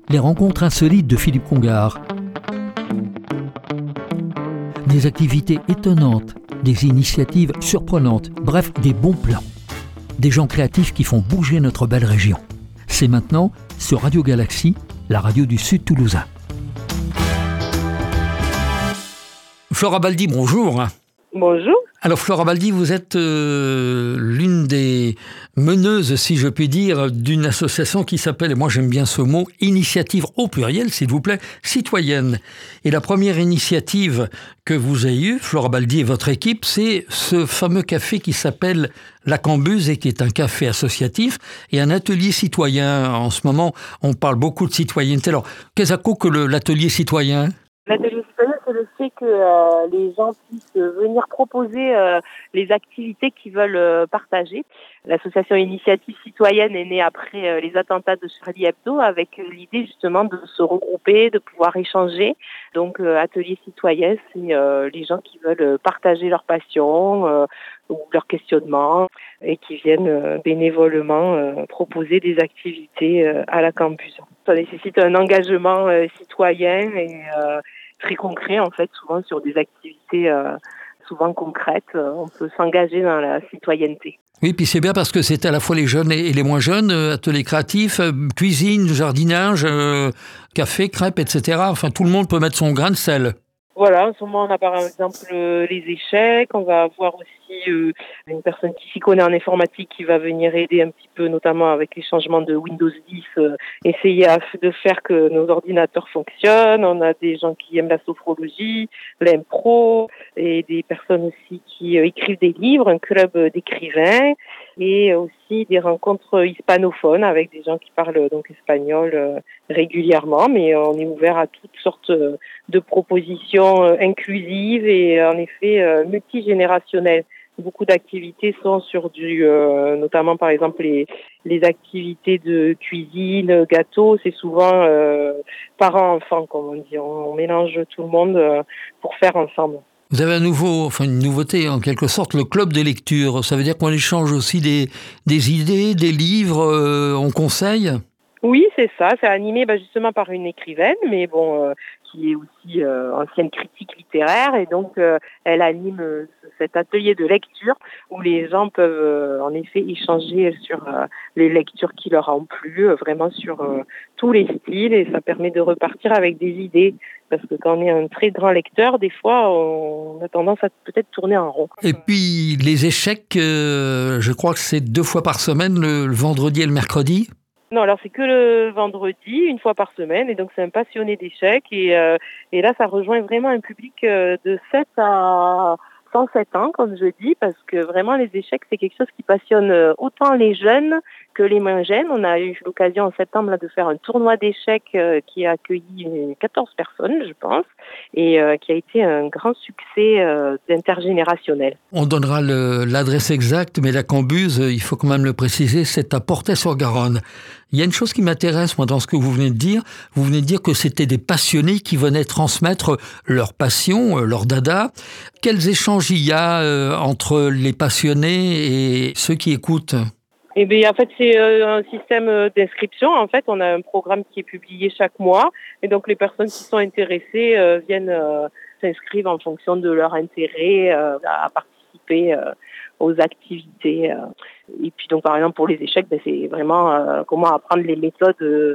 les rencontres insolites de Philippe Congar. Des activités étonnantes, des initiatives surprenantes, bref, des bons plans. Des gens créatifs qui font bouger notre belle région. C'est maintenant sur Radio Galaxie, la radio du Sud toulousain. Flora Baldi, bonjour. Bonjour. Alors Flora Baldi, vous êtes l'une des meneuses, si je puis dire, d'une association qui s'appelle, et moi j'aime bien ce mot, Initiative au pluriel, s'il vous plaît, citoyenne. Et la première initiative que vous avez eue, Flora Baldi et votre équipe, c'est ce fameux café qui s'appelle La Cambuse et qui est un café associatif et un atelier citoyen. En ce moment, on parle beaucoup de citoyenneté. Alors, qu'est-ce que l'atelier citoyen ? L'atelier citoyen, c'est le fait que les gens puissent venir proposer les activités qu'ils veulent partager. L'association Initiative Citoyenne est née après les attentats de Charlie Hebdo avec l'idée justement de se regrouper, de pouvoir échanger. Donc atelier citoyen, c'est les gens qui veulent partager leur passion ou leurs questionnements et qui viennent bénévolement proposer des activités à la Cambuse. Ça nécessite un engagement citoyen et très concret en fait, souvent sur des activités souvent concrètes. On peut s'engager dans la citoyenneté. Oui, puis c'est bien parce que c'est à la fois les jeunes et les moins jeunes, ateliers créatifs, cuisine, jardinage, café, crêpes, etc. Enfin, tout le monde peut mettre son grain de sel. Voilà, en ce moment, on a par exemple les échecs. On va avoir aussi une personne qui s'y connaît en informatique qui va venir aider un petit peu, notamment avec les changements de Windows 10, essayer de faire que nos ordinateurs fonctionnent. On a des gens qui aiment la sophrologie, l'impro, et des personnes aussi qui écrivent des livres, un club d'écrivains, et aussi des rencontres hispanophones avec des gens qui parlent donc espagnol régulièrement. Mais on est ouvert à toutes sortes de propositions inclusives et en effet multigénérationnelles. Beaucoup d'activités sont sur notamment par exemple les activités de cuisine, gâteaux, c'est souvent parents-enfants comme on dit. On mélange tout le monde pour faire ensemble. Vous avez une nouveauté en quelque sorte, le club des lectures. Ça veut dire qu'on échange aussi des idées, des livres, on conseille ? Oui, c'est ça. C'est animé justement par une écrivaine, mais qui est aussi ancienne critique littéraire, et donc elle anime cet atelier de lecture où les gens peuvent en effet échanger sur les lectures qui leur ont plu, vraiment sur tous les styles, et ça permet de repartir avec des idées, parce que quand on est un très grand lecteur, des fois on a tendance à peut-être tourner en rond. Et puis les échecs, je crois que c'est 2 fois par semaine, le vendredi et le mercredi. Non, alors c'est que le vendredi, une fois par semaine, et donc c'est un passionné d'échecs, et là ça rejoint vraiment un public de 7 à 107 ans, comme je dis, parce que vraiment les échecs c'est quelque chose qui passionne autant les jeunes que les moins jeunes. On a eu l'occasion en septembre de faire un tournoi d'échecs qui a accueilli 14 personnes, je pense, et qui a été un grand succès intergénérationnel. On donnera l'adresse exacte, mais la Cambuse, il faut quand même le préciser, c'est à Portet-sur-Garonne. Il y a une chose qui m'intéresse, moi, dans ce que vous venez de dire. Vous venez de dire que c'était des passionnés qui venaient transmettre leur passion, leur dada. Quels échanges il y a entre les passionnés et ceux qui écoutent ? Eh bien, en fait, c'est un système d'inscription. En fait, on a un programme qui est publié chaque mois, et donc les personnes qui sont intéressées viennent s'inscrivent en fonction de leur intérêt à participer aux activités. Et puis donc, par exemple, pour les échecs, c'est vraiment comment apprendre les méthodes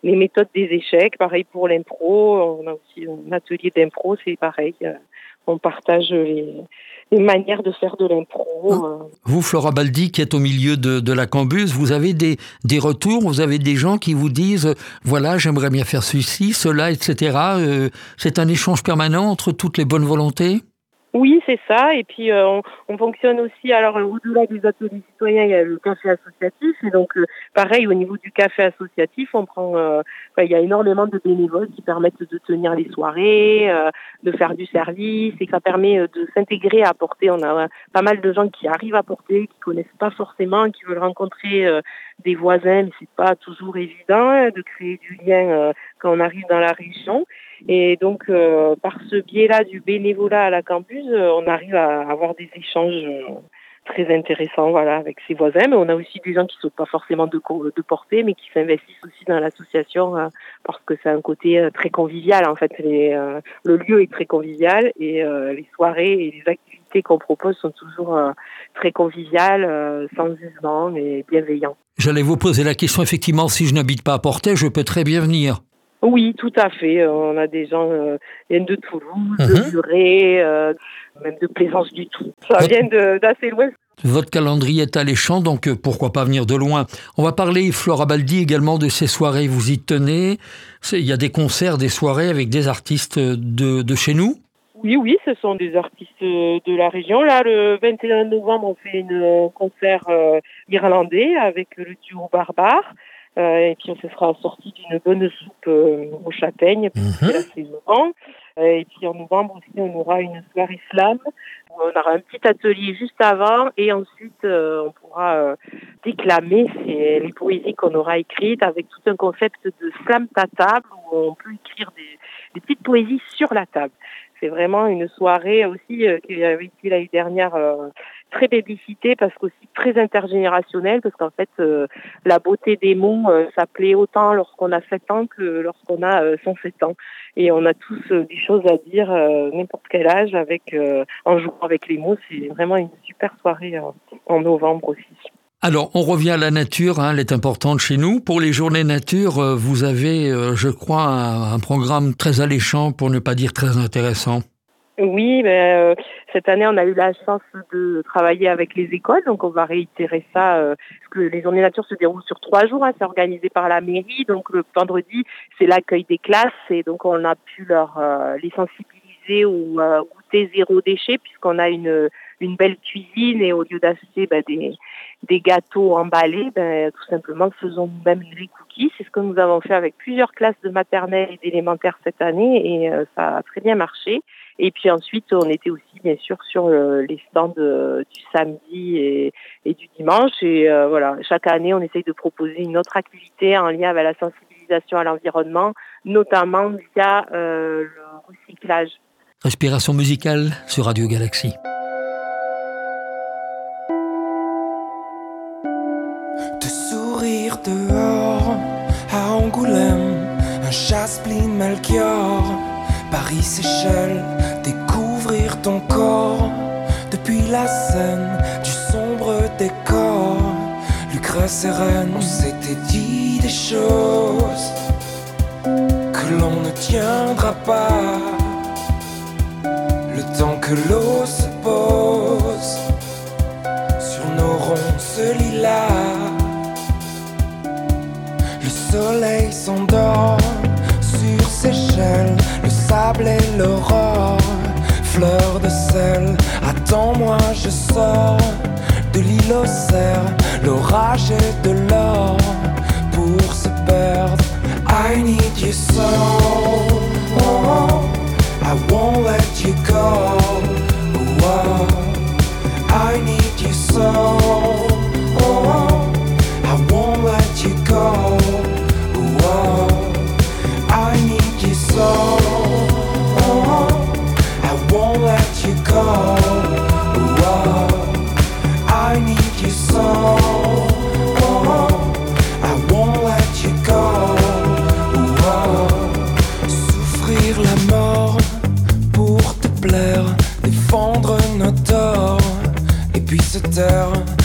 des échecs. Pareil pour l'impro, on a aussi un atelier d'impro, c'est pareil. On partage les manières de faire de l'impro. Vous, Flora Baldi, qui êtes au milieu de la Cambuse, vous avez des retours, vous avez des gens qui vous disent « Voilà, j'aimerais bien faire ceci, cela, etc. » C'est un échange permanent entre toutes les bonnes volontés ? Oui, c'est ça. Et puis, on fonctionne aussi, alors au-delà des ateliers citoyens, il y a le café associatif. Et donc, pareil, au niveau du café associatif, il y a énormément de bénévoles qui permettent de tenir les soirées, de faire du service, et ça permet de s'intégrer, à porter. On a pas mal de gens qui arrivent à porter, qui connaissent pas forcément, qui veulent rencontrer des voisins, mais c'est pas toujours évident de créer du lien quand on arrive dans la région. Et donc, par ce biais-là du bénévolat à la Cambuse, on arrive à avoir des échanges très intéressant, voilà, avec ses voisins. Mais on a aussi des gens qui ne sont pas forcément de portée, mais qui s'investissent aussi dans l'association parce que c'est un côté très convivial. En fait, le lieu est très convivial et les soirées et les activités qu'on propose sont toujours très conviviales, sans jugement et bienveillants. J'allais vous poser la question, effectivement, si je n'habite pas à Portet, je peux très bien venir. Oui, tout à fait. On a des gens qui viennent de Toulouse, de Muret, même de Plaisance du Tout. Ça vient d'assez loin. Votre calendrier est alléchant, donc pourquoi pas venir de loin. On va parler, Flora Baldi, également de ces soirées. Vous y tenez. Il y a des concerts, des soirées avec des artistes de chez nous? Oui, ce sont des artistes de la région. Là, le 21 novembre, on fait un concert irlandais avec le duo Barbare. Et puis, ce sera sorti d'une bonne soupe aux châtaignes, c'est la saison. Et puis, en novembre aussi, on aura une soirée slam, où on aura un petit atelier juste avant. Et ensuite, on pourra déclamer les poésies qu'on aura écrites avec tout un concept de slam ta table, où on peut écrire des petites poésies sur la table. C'est vraiment une soirée aussi qui a été l'année dernière très plébiscitée parce qu'aussi très intergénérationnelle parce qu'en fait la beauté des mots ça plaît autant lorsqu'on a 7 ans que lorsqu'on a 107 ans et on a tous des choses à dire n'importe quel âge en jouant avec les mots. C'est vraiment une super soirée en novembre aussi. Alors, on revient à la nature, elle est importante chez nous. Pour les journées nature, vous avez, je crois, un programme très alléchant, pour ne pas dire très intéressant. Oui, cette année, on a eu la chance de travailler avec les écoles, donc on va réitérer ça, parce que les journées nature se déroulent sur 3 jours, c'est organisé par la mairie, donc le vendredi, c'est l'accueil des classes, et donc on a pu les sensibiliser au goûter zéro déchet, puisqu'on a une belle cuisine, et au lieu d'acheter des gâteaux emballés, tout simplement faisons nous-mêmes les cookies. C'est ce que nous avons fait avec plusieurs classes de maternelle et d'élémentaire cette année, et ça a très bien marché. Et puis ensuite, on était aussi bien sûr sur les stands du samedi et du dimanche. Et voilà, chaque année, on essaye de proposer une autre activité en lien avec la sensibilisation à l'environnement, notamment via le recyclage. Respiration musicale sur Radio Galaxie. De sourire dehors à Angoulême, un chasse-pline Melchior, Paris-Séchelles, découvrir ton corps depuis la scène du sombre décor. Lucrèce et Reine, on s'était dit des choses que l'on ne tiendra pas. Le temps que l'eau se pose sur nos ronces lilas, le soleil s'endort sur Seychelles, le sable et l'aurore, fleur de sel. Attends-moi, je sors de l'île aux cerfs, l'orage et de l'or pour se perdre. I need you so, oh, I won't let you go. Oh, I need you so, oh, I won't let you go. Oh, I need you so, oh, I won't let you go. Oh, I need you so, oh, I won't let you go. Oh, souffrir la mort pour te plaire, défendre nos torts et puis se taire.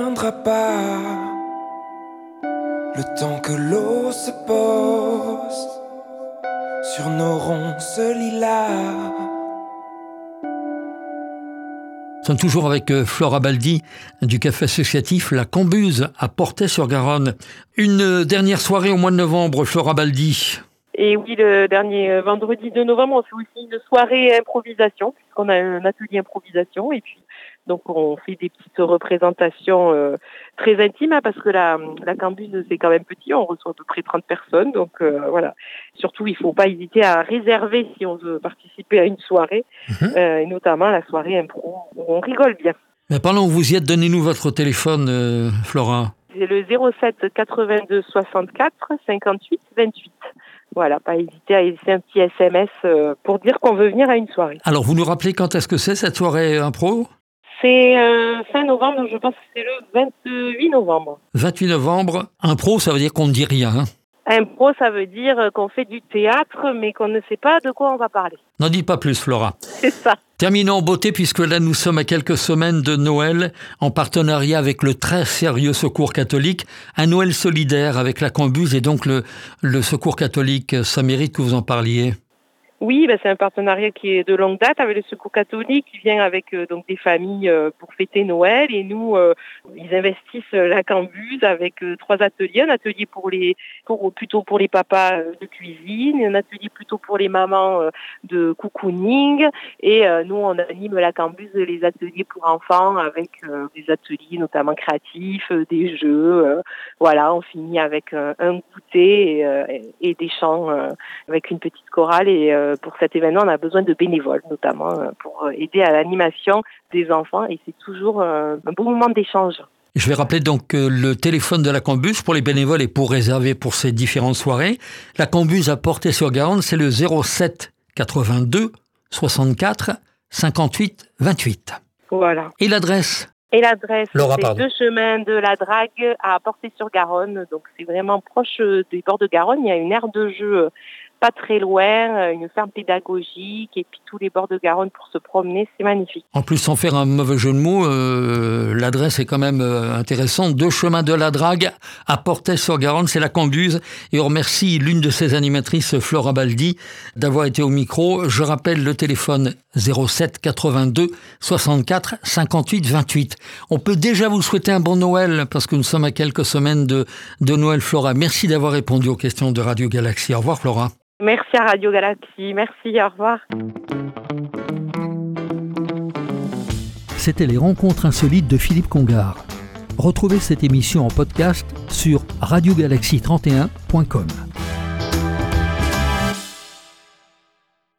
viendra pas. Le temps que l'eau se pose sur nos ronces lilas. Nous sommes toujours avec Flora Baldi du café associatif La Cambuse à Portet-sur-Garonne. Une dernière soirée au mois de novembre, Flora Baldi. Et oui, le dernier vendredi de novembre, on fait aussi une soirée improvisation, puisqu'on a un atelier improvisation. Et puis, donc, on fait des petites représentations très intimes, parce que la Cambuse, c'est quand même petit. On reçoit à peu près 30 personnes. Donc, voilà. Surtout, il ne faut pas hésiter à réserver si on veut participer à une soirée, et notamment la soirée impro, où on rigole bien. Mais pendant que vous y êtes, donnez-nous votre téléphone, Flora. C'est le 07 82 64 58 28. Voilà, pas hésiter à laisser un petit SMS pour dire qu'on veut venir à une soirée. Alors, vous nous rappelez quand est-ce que c'est cette soirée impro ? C'est fin novembre, je pense que c'est le 28 novembre. 28 novembre, impro, ça veut dire qu'on ne dit rien. Hein ? Impro, ça veut dire qu'on fait du théâtre, mais qu'on ne sait pas de quoi on va parler. N'en dis pas plus, Flora. C'est ça. Terminons en beauté, puisque là, nous sommes à quelques semaines de Noël, en partenariat avec le très sérieux Secours catholique. Un Noël solidaire avec la Cambuse et donc le Secours catholique. Ça mérite que vous en parliez. Oui, c'est un partenariat qui est de longue date avec le Secours catholique, qui vient avec donc des familles pour fêter Noël. Et nous, ils investissent la Cambuse avec 3 ateliers. Un atelier plutôt pour les papas de cuisine, un atelier plutôt pour les mamans de cocooning. Et nous, on anime la Cambuse les ateliers pour enfants avec des ateliers notamment créatifs, des jeux. Voilà, on finit avec un goûter et des chants avec une petite chorale. Et pour cet événement, on a besoin de bénévoles, notamment pour aider à l'animation des enfants. Et c'est toujours un bon moment d'échange. Je vais rappeler donc le téléphone de la Cambuse pour les bénévoles et pour réserver pour ces différentes soirées. La Cambuse à Portet-sur-Garonne, c'est le 07 82 64 58 28. Voilà. Et l'adresse ? Et l'adresse, Laura, c'est 2 chemins de la Drague à Portet-sur-Garonne. Donc, c'est vraiment proche des bords de Garonne. Il y a une aire de jeu pas très loin, une ferme pédagogique et puis tous les bords de Garonne pour se promener, c'est magnifique. En plus, sans faire un mauvais jeu de mots, l'adresse est quand même intéressante. 2 chemins de la Drague à Portet-sur-Garonne, c'est la Cambuse. Et on remercie l'une de ses animatrices, Flora Baldi, d'avoir été au micro. Je rappelle le téléphone 07 82 64 58 28. On peut déjà vous souhaiter un bon Noël parce que nous sommes à quelques semaines de Noël, Flora. Merci d'avoir répondu aux questions de Radio Galaxie. Au revoir, Flora. Merci à Radio Galaxie. Merci, au revoir. C'était les rencontres insolites de Philippe Congar. Retrouvez cette émission en podcast sur radiogalaxie31.com.